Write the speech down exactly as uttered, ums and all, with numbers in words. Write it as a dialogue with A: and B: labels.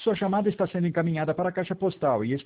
A: Sua chamada está sendo encaminhada para a caixa postal e está